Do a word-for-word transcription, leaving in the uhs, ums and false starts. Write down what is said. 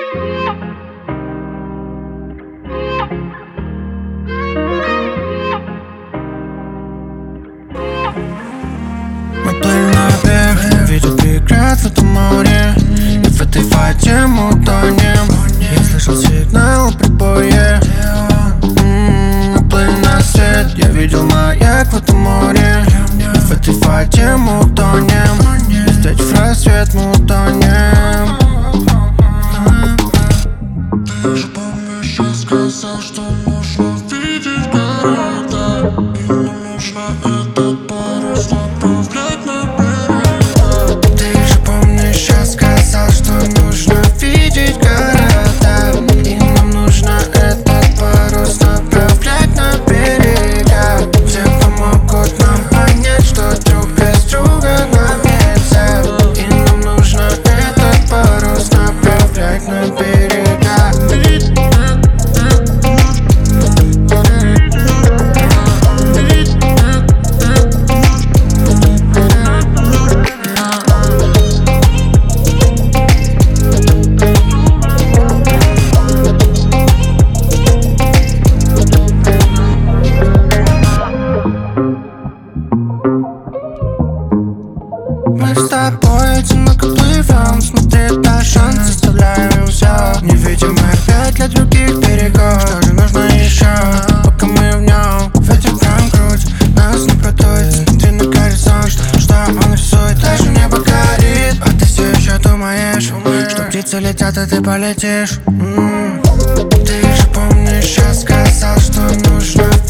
Мы плыли на берег, видел переград в этом море, и в этой воде мы утонем. Я слышал сигнал прибоя. Мы плыли на свет, я видел маяк в этом море, и в этой воде мы утонем. И встретив рассвет, мы утонем. Ты же помнишь, я сказал, что нужно видеть города, и нам нужно этот парус направлять на берега. Ты же помнишь, я сказал, что нужно видеть города, и нам нужно этот парус направлять на берега, где помогут нам понять, что друг без друга нам нельзя. И нам нужно этот парус направлять на берега. Мы с тобой одиноко плывем, смотри, это шанс, оставляем все. Невидимые опять для других берегов. Что же нужно еще, пока мы в нем? Ветер прям круть, нас не продует. Смотри на горизонт, что он рисует. Даже небо горит, а ты все еще думаешь, что птицы летят, а ты полетишь. М-м. Ты же помнишь, я сказал, что нужно